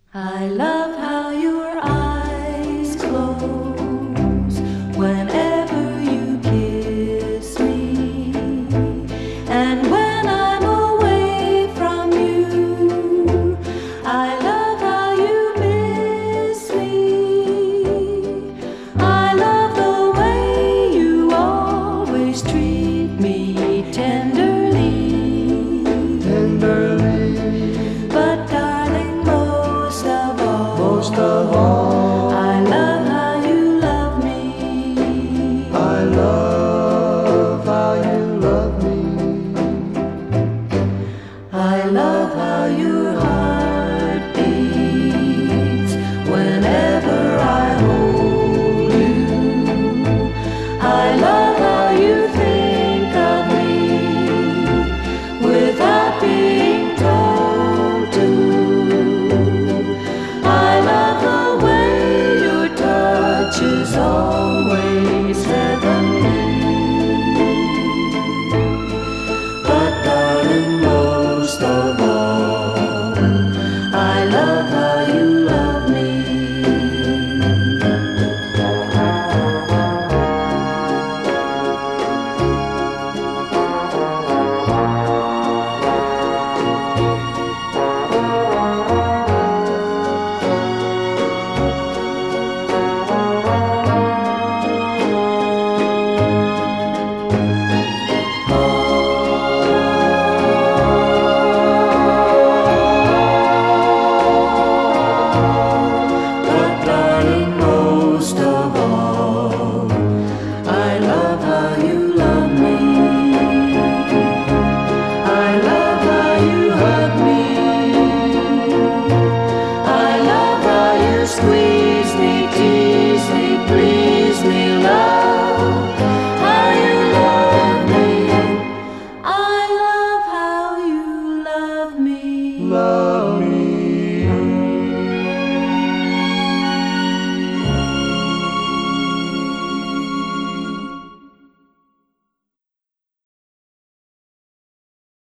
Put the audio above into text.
I love how your eyes close whenever you kiss me, and when I'm away from you, I love how you miss me. I love the way you always treat me tenderly, but darling, most of all, I love how you love me. I love how you love me. I love how your heart beats whenever I hold you. I love how you think of me without being told to. I love the way your touch is always heavenly. But darling, most of all, I love how you love me. But darling, most of all, I love how you love me. I love how you hug me. I love how you squeeze me, tease me, please me, love how you love me. I love how you love me.